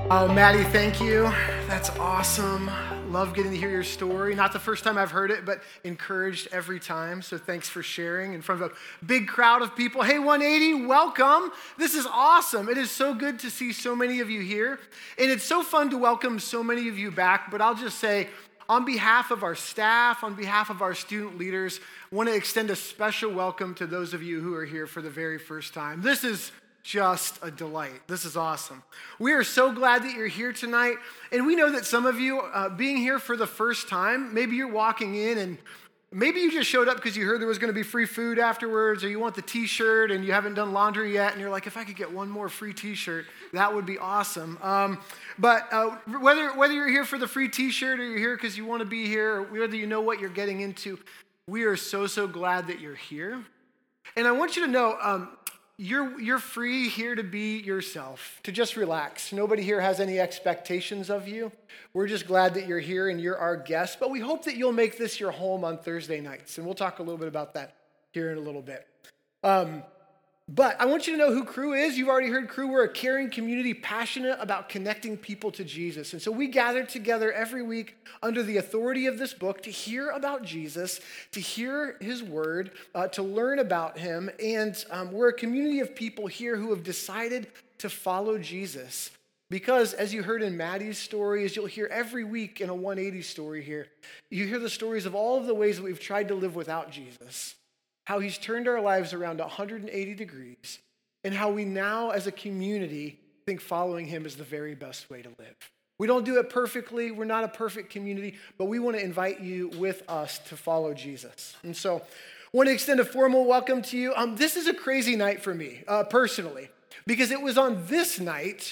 Oh, Maddie, thank you. That's awesome. Love getting to hear your story. Not the first time I've heard it, but encouraged every time. So thanks for sharing in front of a big crowd of people. Hey, 180, welcome. This is awesome. It is so good to see so many of you here. And it's so fun to welcome so many of you back. But I'll just say, on behalf of our staff, on behalf of our student leaders, I want to extend a special welcome to those of you who are here for the very first time. This is just a delight. This is awesome. We are so glad that you're here tonight. And we know that some of you being here for the first time, maybe you're walking in and maybe you just showed up because you heard there was going to be free food afterwards, or you want the t-shirt and you haven't done laundry yet. And you're like, if I could get one more free t-shirt, that would be awesome. But whether you're here for the free t-shirt or you're here because you want to be here, or whether you know what you're getting into, we are so glad that you're here. And I want you to know, you're free here to be yourself, to just relax. Nobody here has any expectations of you. We're just glad that you're here and you're our guest, but we hope that you'll make this your home on Thursday nights, and we'll talk a little bit about that here in a little bit. But I want you to know who Cru is. You've already heard Cru. We're a caring community passionate about connecting people to Jesus. And so we gather together every week under the authority of this book to hear about Jesus, to hear his word, to learn about him. And we're a community of people here who have decided to follow Jesus. Because as you heard in Maddie's story, as you'll hear every week in a 180 story here, you hear the stories of all of the ways that we've tried to live without Jesus. How he's turned our lives around 180 degrees, and how we now as a community think following him is the very best way to live. We don't do it perfectly. We're not a perfect community, but we want to invite you with us to follow Jesus. And so I want to extend a formal welcome to you. This is a crazy night for me, personally, because it was on this night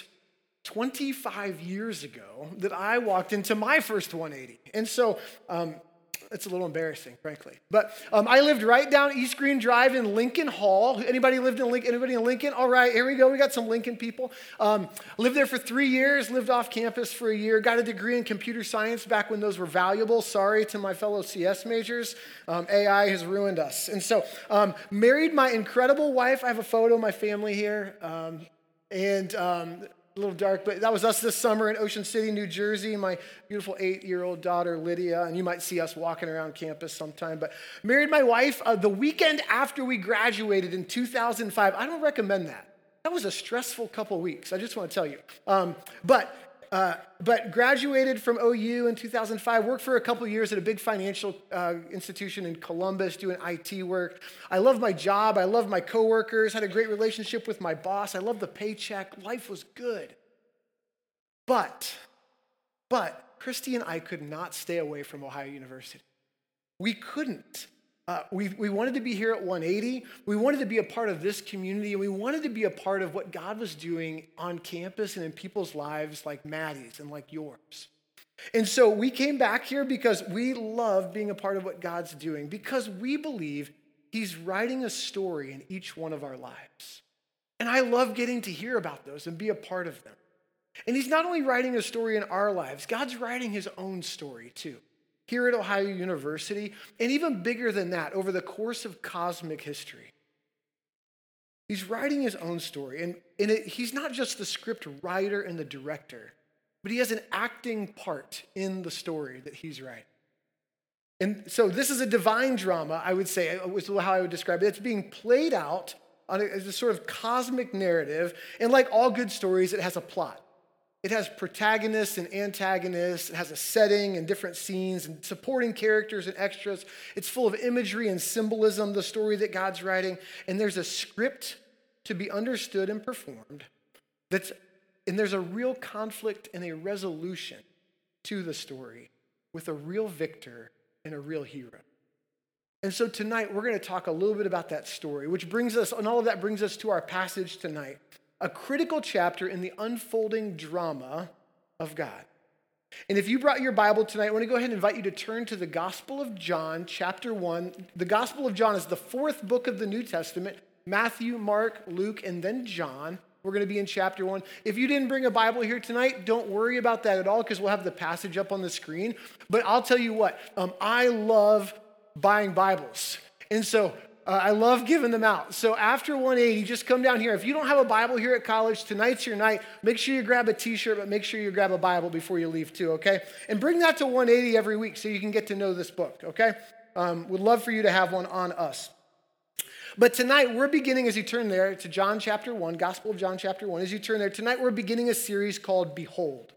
25 years ago that I walked into my first 180. And so it's a little embarrassing, frankly. But I lived right down East Green Drive in Lincoln Hall. Anybody lived in Lincoln? Anybody in Lincoln? All right, here we go. We got some Lincoln people. Lived there for 3 years, lived off campus for a year, got a degree in computer science back when those were valuable. Sorry to my fellow CS majors. AI has ruined us. And so married my incredible wife. I have a photo of my family here. A little dark, but that was us this summer in Ocean City, New Jersey. My beautiful 8-year-old daughter, Lydia, and you might see us walking around campus sometime. But married my wife the weekend after we graduated in 2005. I don't recommend that. That was a stressful couple weeks, I just want to tell you. But graduated from OU in 2005, worked for a couple years at a big financial institution in Columbus doing IT work. I love my job. I love my coworkers. Had a great relationship with my boss. I love the paycheck. Life was good. But Christy and I could not stay away from Ohio University. We couldn't. We wanted to be here at 180. We wanted to be a part of this community, and we wanted to be a part of what God was doing on campus and in people's lives like Maddie's and like yours. And so we came back here because we love being a part of what God's doing, because we believe he's writing a story in each one of our lives. And I love getting to hear about those and be a part of them. And he's not only writing a story in our lives, God's writing his own story too. Here at Ohio University, and even bigger than that, over the course of cosmic history. He's writing his own story, and he's not just the script writer and the director, but he has an acting part in the story that he's writing. And so this is a divine drama, I would say, is how I would describe it. It's being played out as a sort of cosmic narrative, and like all good stories, it has a plot. It has protagonists and antagonists. It has a setting and different scenes and supporting characters and extras. It's full of imagery and symbolism, the story that God's writing. And there's a script to be understood and performed. And there's a real conflict and a resolution to the story with a real victor and a real hero. And so tonight, we're going to talk a little bit about that story, which brings us, and all of that brings us to our passage tonight. A critical chapter in the unfolding drama of God. And if you brought your Bible tonight, I want to go ahead and invite you to turn to the Gospel of John, chapter 1. The Gospel of John is the fourth book of the New Testament. Matthew, Mark, Luke, and then John. We're going to be in chapter 1. If you didn't bring a Bible here tonight, don't worry about that at all, because we'll have the passage up on the screen. But I'll tell you what, I love buying Bibles. And so I love giving them out. So after 180, just come down here. If you don't have a Bible here at college, tonight's your night. Make sure you grab a t-shirt, but make sure you grab a Bible before you leave too, okay? And bring that to 180 every week so you can get to know this book, okay? Would love for you to have one on us. But tonight, we're beginning, as you turn there, to John chapter 1, Gospel of John chapter 1. As you turn there, tonight we're beginning a series called Behold.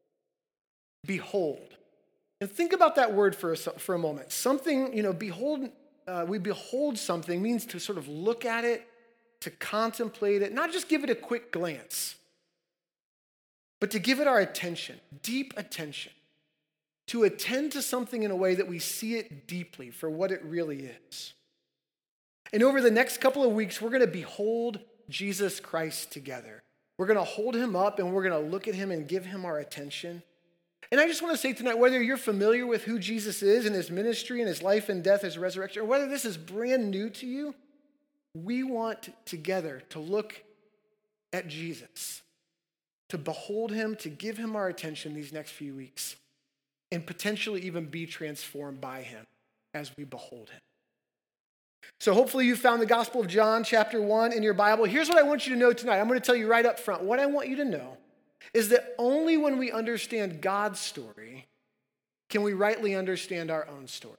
Behold. And think about that word for a moment. Something, behold, we behold something means to sort of look at it, to contemplate it, not just give it a quick glance, but to give it our attention, deep attention, to attend to something in a way that we see it deeply for what it really is. And over the next couple of weeks, we're going to behold Jesus Christ together. We're going to hold him up and we're going to look at him and give him our attention. And I just want to say tonight, whether you're familiar with who Jesus is and his ministry and his life and death, his resurrection, or whether this is brand new to you, we want together to look at Jesus, to behold him, to give him our attention these next few weeks, and potentially even be transformed by him as we behold him. So hopefully you found the Gospel of John chapter 1 in your Bible. Here's what I want you to know tonight. I'm going to tell you right up front. What I want you to know is that only when we understand God's story can we rightly understand our own story.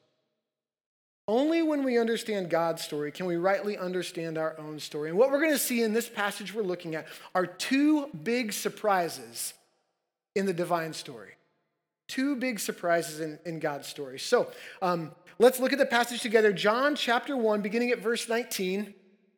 Only when we understand God's story can we rightly understand our own story. And what we're going to see in this passage we're looking at are two big surprises in the divine story. Two big surprises in God's story. So let's look at the passage together. John chapter 1, beginning at verse 19.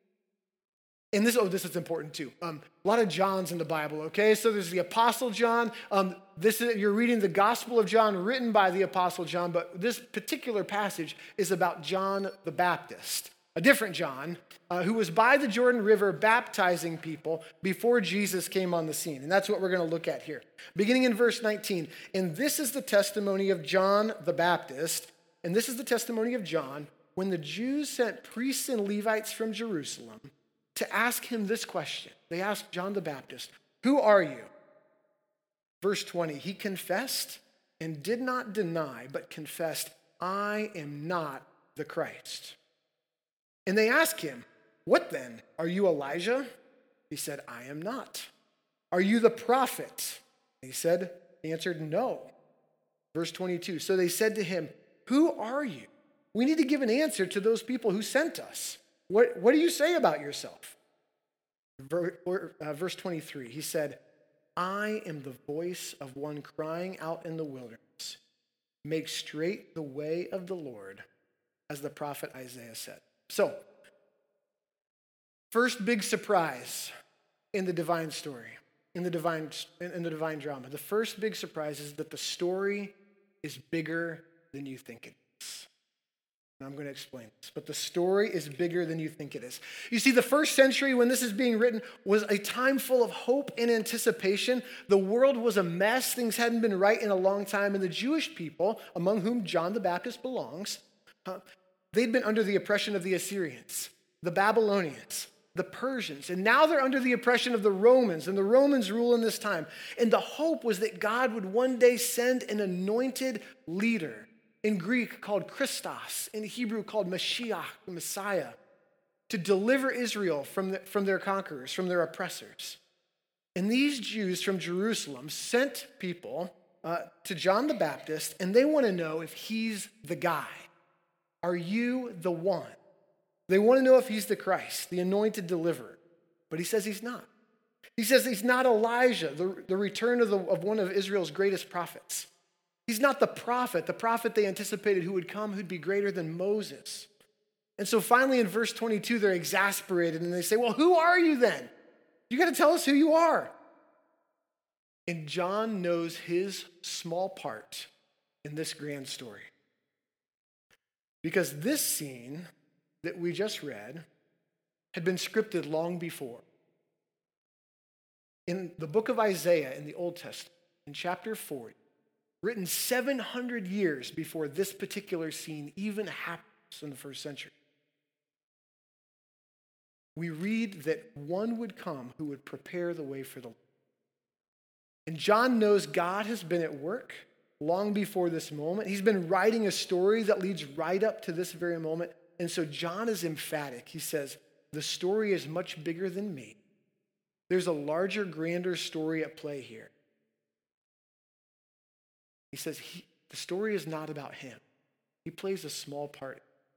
And this is important too. A lot of Johns in the Bible, okay? So there's the Apostle John. You're reading the Gospel of John written by the Apostle John, but this particular passage is about John the Baptist, a different John, who was by the Jordan River baptizing people before Jesus came on the scene. And that's what we're going to look at here. Beginning in verse 19. And this is the testimony of John the Baptist, and this is the testimony of John when the Jews sent priests and Levites from Jerusalem to ask him this question. They asked John the Baptist, "Who are you?" Verse 20, he confessed and did not deny, but confessed, "I am not the Christ." And they asked him, "What then? Are you Elijah?" He said, "I am not." "Are you the prophet?" He answered, "No." Verse 22, so they said to him, "Who are you? We need to give an answer to those people who sent us. What do you say about yourself?" Verse 23, he said, "I am the voice of one crying out in the wilderness, make straight the way of the Lord, as the prophet Isaiah said." So, first big surprise in the divine story, in the divine drama. The first big surprise is that the story is bigger than you think it is. And I'm going to explain this, but the story is bigger than you think it is. You see, the first century when this is being written was a time full of hope and anticipation. The world was a mess. Things hadn't been right in a long time. And the Jewish people, among whom John the Baptist belongs, they'd been under the oppression of the Assyrians, the Babylonians, the Persians, and now they're under the oppression of the Romans, and the Romans rule in this time. And the hope was that God would one day send an anointed leader, in Greek called Christos, in Hebrew called Mashiach, Messiah, to deliver Israel from their conquerors, from their oppressors. And these Jews from Jerusalem sent people to John the Baptist, and they want to know if he's the guy. Are you the one? They want to know if he's the Christ, the anointed deliverer. But he says he's not. He says he's not Elijah, the return of one of Israel's greatest prophets. He's not the prophet they anticipated who would come, who'd be greater than Moses. And so finally in verse 22, they're exasperated and they say, "Well, who are you then? You got to tell us who you are." And John knows his small part in this grand story. Because this scene that we just read had been scripted long before. In the book of Isaiah in the Old Testament, in chapter 40, written 700 years before this particular scene even happens in the first century, we read that one would come who would prepare the way for the Lord. And John knows God has been at work long before this moment. He's been writing a story that leads right up to this very moment. And so John is emphatic. He says, the story is much bigger than me. There's a larger, grander story at play here. He says the story is not about him. He plays a small part.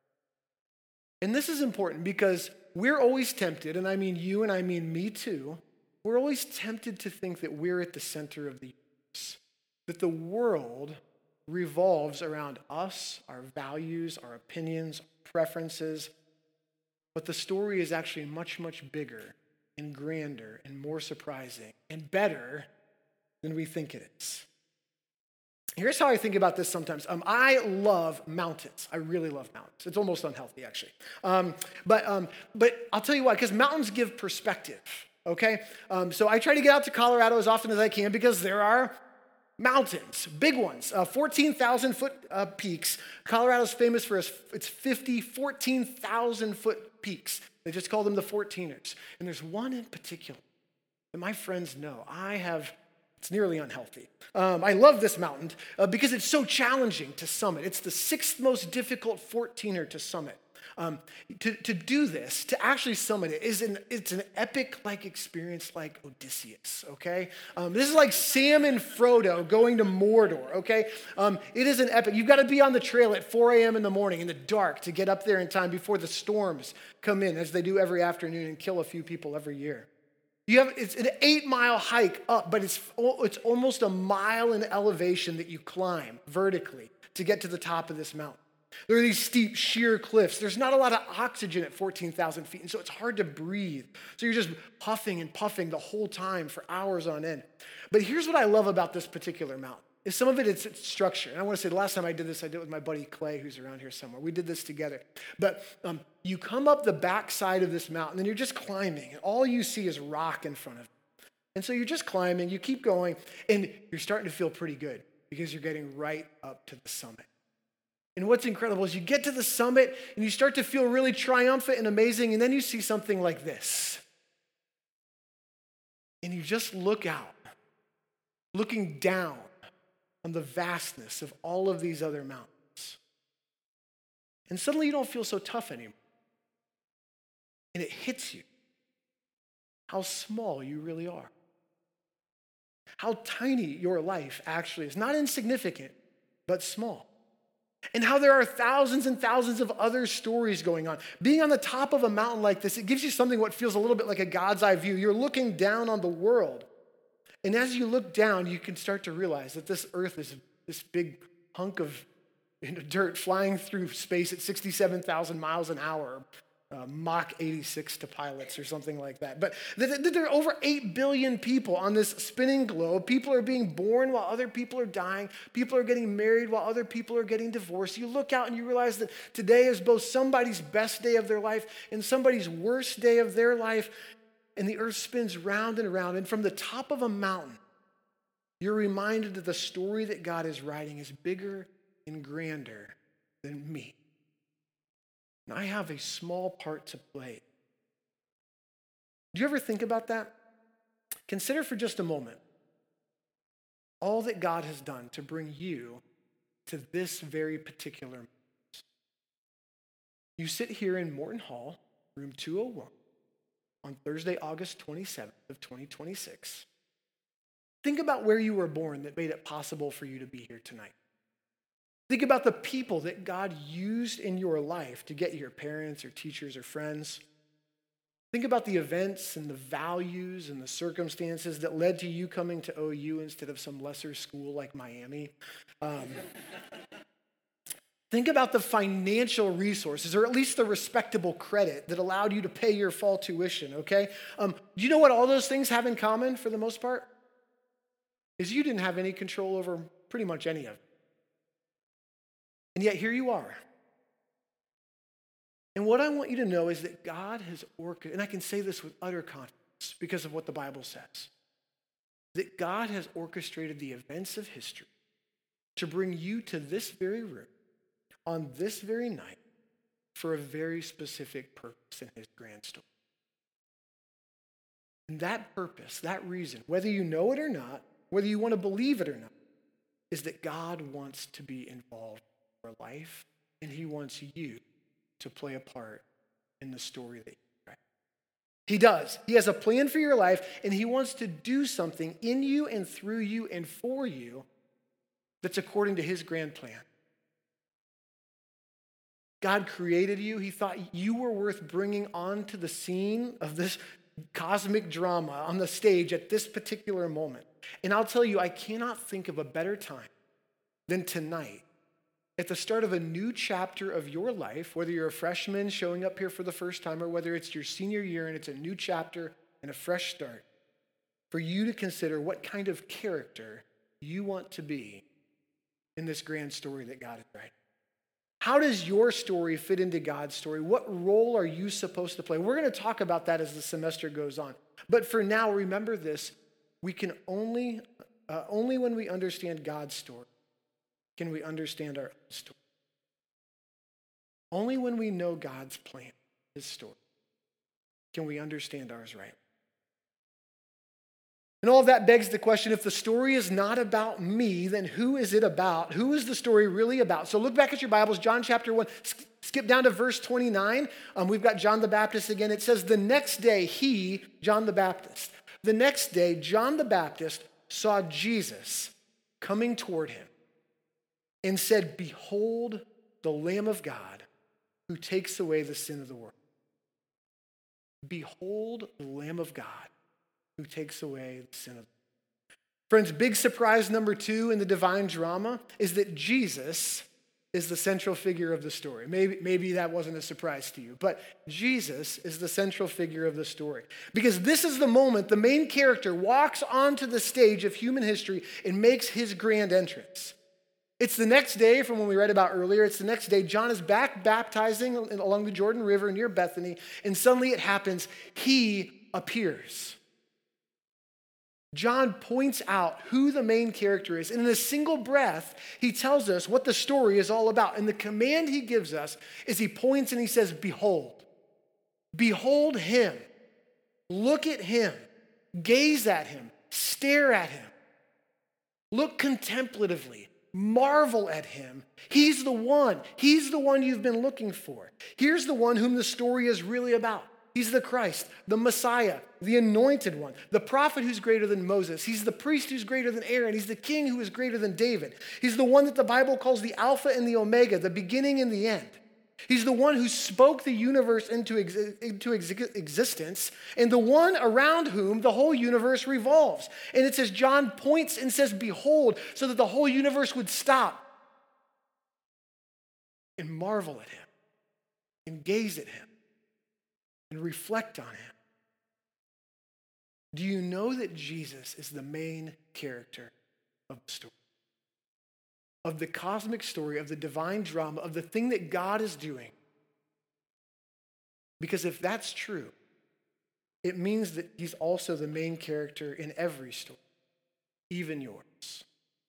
And this is important because we're always tempted, and I mean you and I mean me too, we're always tempted to think that we're at the center of the universe, that the world revolves around us, our values, our opinions, our preferences. But the story is actually much, much bigger and grander and more surprising and better than we think it is. Here's how I think about this sometimes. I love mountains. I really love mountains. It's almost unhealthy, actually. But I'll tell you why, because mountains give perspective, okay? So I try to get out to Colorado as often as I can because there are mountains, big ones, 14,000-foot peaks. Colorado's famous for its 14,000-foot peaks. They just call them the 14ers. And there's one in particular that my friends know. It's nearly unhealthy. I love this mountain because it's so challenging to summit. It's the 6th most difficult 14er to summit. To do this, to actually summit it, it's an epic-like experience like Odysseus, okay? This is like Sam and Frodo going to Mordor, okay? It is an epic. You've got to be on the trail at 4 a.m. in the morning in the dark to get up there in time before the storms come in, as they do every afternoon and kill a few people every year. It's an 8-mile hike up, but it's almost a mile in elevation that you climb vertically to get to the top of this mountain. There are these steep, sheer cliffs. There's not a lot of oxygen at 14,000 feet, and so it's hard to breathe. So you're just puffing and puffing the whole time for hours on end. But here's what I love about this particular mountain. Is some of it's its structure. And I want to say the last time I did this, I did it with my buddy Clay, who's around here somewhere. We did this together. But you come up the backside of this mountain, and you're just climbing, and all you see is rock in front of you. And so you're just climbing, you keep going, and you're starting to feel pretty good because you're getting right up to the summit. And what's incredible is you get to the summit, and you start to feel really triumphant and amazing, and then you see something like this. And you just look out, looking down on the vastness of all of these other mountains. And suddenly you don't feel so tough anymore. And it hits you how small you really are. How tiny your life actually is. Not insignificant, but small. And how there are thousands and thousands of other stories going on. Being on the top of a mountain like this, it gives you something what feels a little bit like a God's eye view. You're looking down on the world. And as you look down, you can start to realize that this earth is this big hunk of dirt flying through space at 67,000 miles an hour, Mach 86 to pilots or something like that. But there are over 8 billion people on this spinning globe. People are being born while other people are dying. People are getting married while other people are getting divorced. You look out and you realize that today is both somebody's best day of their life and somebody's worst day of their life. And the earth spins round and around. And from the top of a mountain, you're reminded that the story that God is writing is bigger and grander than me. And I have a small part to play. Do you ever think about that? Consider for just a moment all that God has done to bring you to this very particular moment. You sit here in Morton Hall, room 201, on Thursday, August 27th of 2026. Think about where you were born that made it possible for you to be here tonight. Think about the people that God used in your life to get your parents or teachers or friends. Think about the events and the values and the circumstances that led to you coming to OU instead of some lesser school like Miami. Think about the financial resources, or at least the respectable credit that allowed you to pay your fall tuition, okay? Do you know what all those things have in common for the most part? Is you didn't have any control over pretty much any of it. And yet here you are. And what I want you to know is that God has orchestrated, and I can say this with utter confidence because of what the Bible says, that God has orchestrated the events of history to bring you to this very room on this very night for a very specific purpose in his grand story. And that purpose, that reason, whether you know it or not, whether you want to believe it or not, is that God wants to be involved in your life, and he wants you to play a part in the story that you write. He does. He has a plan for your life, and he wants to do something in you and through you and for you that's according to his grand plan. God created you. He thought you were worth bringing onto the scene of this cosmic drama on the stage at this particular moment. And I'll tell you, I cannot think of a better time than tonight, at the start of a new chapter of your life, whether you're a freshman showing up here for the first time or whether it's your senior year and it's a new chapter and a fresh start, for you to consider what kind of character you want to be in this grand story that God is writing. How does your story fit into God's story? What role are you supposed to play? We're going to talk about that as the semester goes on. But for now, remember this. We can only when we understand God's story, can we understand our own story. Only when we know God's plan, his story, can we understand ours right. And all of that begs the question, if the story is not about me, then who is it about? Who is the story really about? So look back at your Bibles, John chapter 1, skip down to verse 29. We've got John the Baptist again. It says, the next day John the Baptist saw Jesus coming toward him and said, behold the Lamb of God who takes away the sin of the world. Behold the Lamb of God who takes away the sin of the world. Friends, big surprise number 2 in the divine drama is that Jesus is the central figure of the story. Maybe that wasn't a surprise to you, but Jesus is the central figure of the story. Because this is the moment the main character walks onto the stage of human history and makes his grand entrance. It's the next day from when we read about earlier. It's the next day. John is back baptizing along the Jordan River near Bethany, and suddenly it happens. He appears. John points out who the main character is, and in a single breath, he tells us what the story is all about. And the command he gives us is he points and he says, behold. Behold him. Look at him. Gaze at him. Stare at him. Look contemplatively. Marvel at him. He's the one. He's the one you've been looking for. Here's the one whom the story is really about. He's the Christ, the Messiah, the anointed one, the prophet who's greater than Moses. He's the priest who's greater than Aaron. He's the king who is greater than David. He's the one that the Bible calls the Alpha and the Omega, the beginning and the end. He's the one who spoke the universe into existence and the one around whom the whole universe revolves. And it says, John points and says, behold, so that the whole universe would stop and marvel at him and gaze at him and reflect on him. Do you know that Jesus is the main character of the story? Of the cosmic story, of the divine drama, of the thing that God is doing? Because if that's true, it means that he's also the main character in every story, even yours.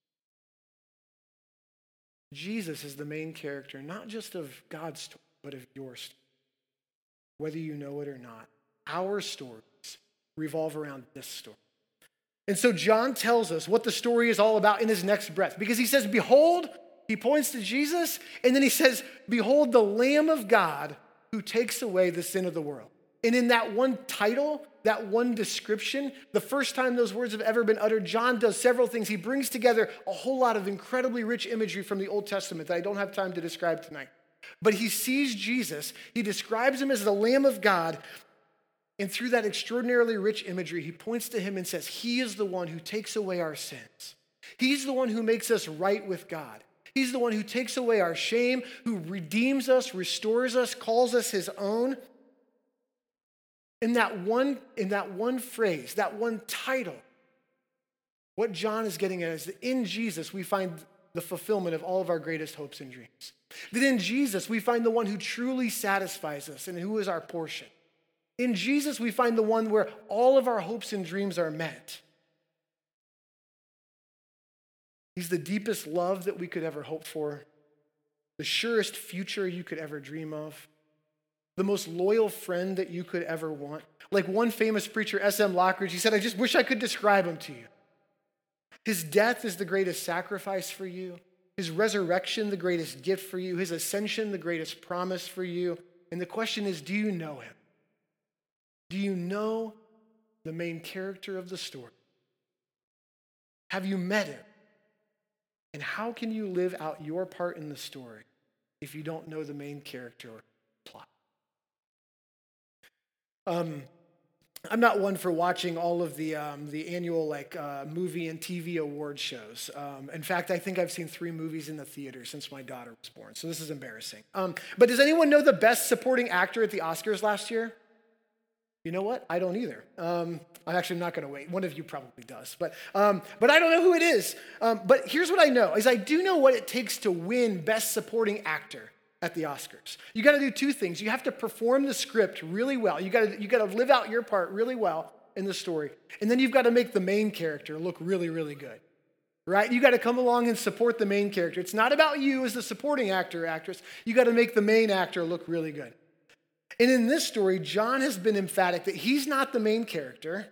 Jesus is the main character, not just of God's story, but of your story. Whether you know it or not, our stories revolve around this story. And so John tells us what the story is all about in his next breath, because he says, behold, he points to Jesus, and then he says, behold the Lamb of God who takes away the sin of the world. And in that one title, that one description, the first time those words have ever been uttered, John does several things. He brings together a whole lot of incredibly rich imagery from the Old Testament that I don't have time to describe tonight. But he sees Jesus, he describes him as the Lamb of God, and through that extraordinarily rich imagery, he points to him and says, he is the one who takes away our sins. He's the one who makes us right with God. He's the one who takes away our shame, who redeems us, restores us, calls us his own. In that one phrase, that one title, what John is getting at is that in Jesus we find the fulfillment of all of our greatest hopes and dreams. That in Jesus, we find the one who truly satisfies us and who is our portion. In Jesus, we find the one where all of our hopes and dreams are met. He's the deepest love that we could ever hope for, the surest future you could ever dream of, the most loyal friend that you could ever want. Like one famous preacher, S.M. Lockridge, he said, I just wish I could describe him to you. His death is the greatest sacrifice for you. His resurrection, the greatest gift for you. His ascension, the greatest promise for you. And the question is, do you know him? Do you know the main character of the story? Have you met him? And how can you live out your part in the story if you don't know the main character or plot? I'm not one for watching all of the annual movie and TV award shows. In fact, I think I've seen 3 movies in the theater since my daughter was born, so this is embarrassing. But does anyone know the best supporting actor at the Oscars last year? You know what? I don't either. I'm actually not going to wait. One of you probably does, but I don't know who it is. But here's what I know: is I do know what it takes to win Best Supporting Actor at the Oscars. You got to do 2 things. You have to perform the script really well. You got to live out your part really well in the story, and then you've got to make the main character look really, really good. Right? You got to come along and support the main character. It's not about you as the supporting actor or actress. You got to make the main actor look really good. And in this story, John has been emphatic that he's not the main character.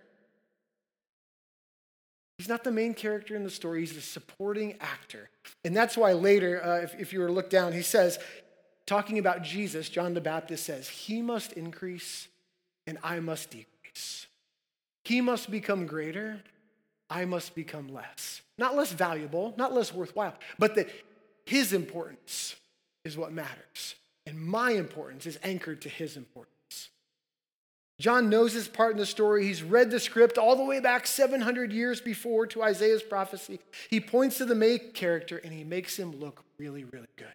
He's not the main character in the story. He's the supporting actor. And that's why later, if you were to look down, he says, talking about Jesus, John the Baptist says, he must increase and I must decrease. He must become greater. I must become less. Not less valuable, not less worthwhile, but that his importance is what matters. And my importance is anchored to his importance. John knows his part in the story. He's read the script all the way back 700 years before to Isaiah's prophecy. He points to the main character and he makes him look really, really good.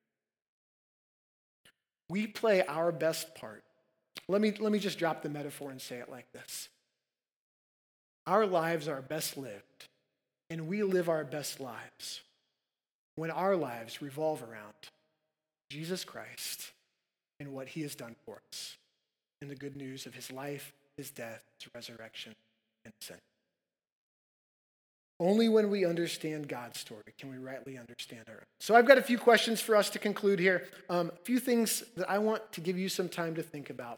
We play our best part. Let me just drop the metaphor and say it like this. Our lives are best lived, and we live our best lives when our lives revolve around Jesus Christ and what he has done for us, and the good news of his life, his death, his resurrection, and ascension. Only when we understand God's story can we rightly understand our own. So I've got a few questions for us to conclude here. A few things that I want to give you some time to think about.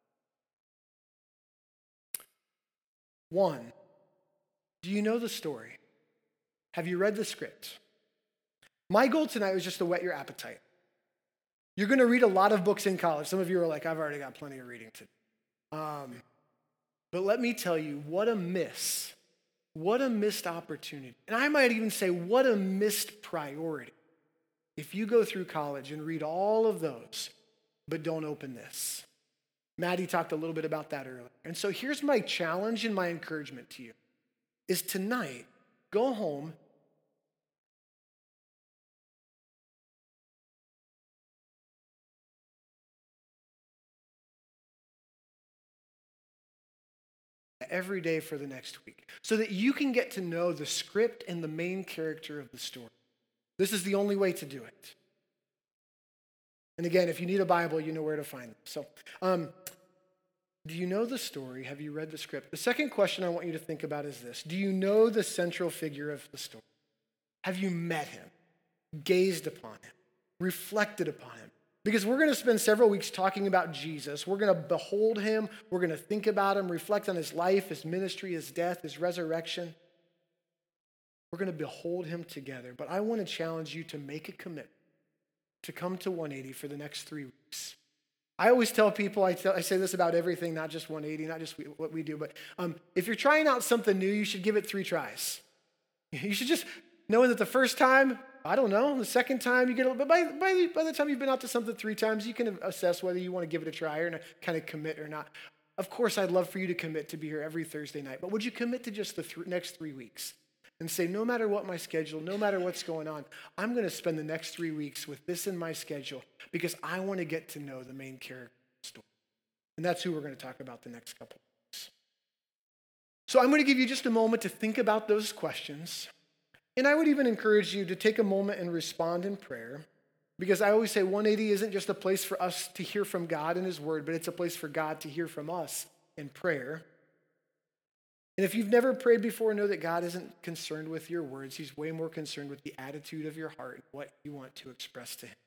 1, do you know the story? Have you read the script? My goal tonight was just to whet your appetite. You're going to read a lot of books in college. Some of you are like, I've already got plenty of reading to do. But let me tell you, what a missed opportunity. And I might even say, what a missed priority. If you go through college and read all of those, but don't open this. Maddie talked a little bit about that earlier. And so here's my challenge and my encouragement to you, is tonight, go home every day for the next week so that you can get to know the script and the main character of the story. This is the only way to do it. And again, if you need a Bible, you know where to find it. So, do you know the story? Have you read the script? The second question I want you to think about is this. Do you know the central figure of the story? Have you met him, gazed upon him, reflected upon him? Because we're going to spend several weeks talking about Jesus. We're going to behold him. We're going to think about him, reflect on his life, his ministry, his death, his resurrection. We're going to behold him together. But I want to challenge you to make a commitment to come to 180 for the next 3 weeks. I always tell people, I say this about everything, not just 180, not just what we do, but if you're trying out something new, you should give it 3 tries. You should just, knowing that the first time, I don't know, the second time you get a little, but by the time you've been out to something 3 times, you can assess whether you want to give it a try or not, kind of commit or not. Of course, I'd love for you to commit to be here every Thursday night, but would you commit to just the next 3 weeks and say, no matter what my schedule, no matter what's going on, I'm going to spend the next 3 weeks with this in my schedule because I want to get to know the main character of the story. And that's who we're going to talk about the next couple of weeks. So I'm going to give you just a moment to think about those questions. And I would even encourage you to take a moment and respond in prayer, because I always say 180 isn't just a place for us to hear from God and his word, but it's a place for God to hear from us in prayer. And if you've never prayed before, know that God isn't concerned with your words. He's way more concerned with the attitude of your heart and what you want to express to him.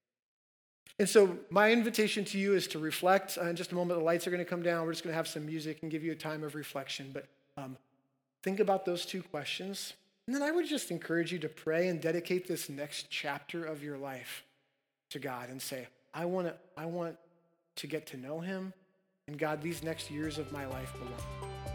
And so my invitation to you is to reflect. In just a moment, the lights are going to come down. We're just going to have some music and give you a time of reflection. But think about those 2 questions. And then I would just encourage you to pray and dedicate this next chapter of your life to God and say, I want to get to know him. And God, these next years of my life belong.